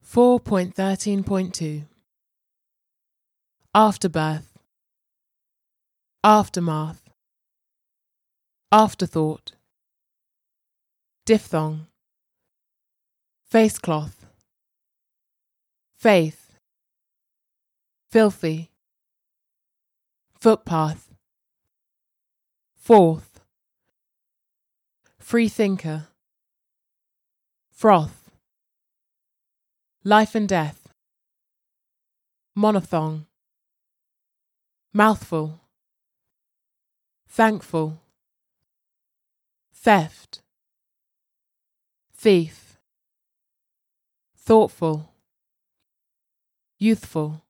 4.13.2 Afterbirth, Aftermath, Afterthought, Diphthong, Facecloth, Faith, Filthy, Footpath, Fourth, Freethinker, Froth, Life and Death, Monophthong, Mouthful, Thankful, Theft, Thief, Thoughtful, Youthful,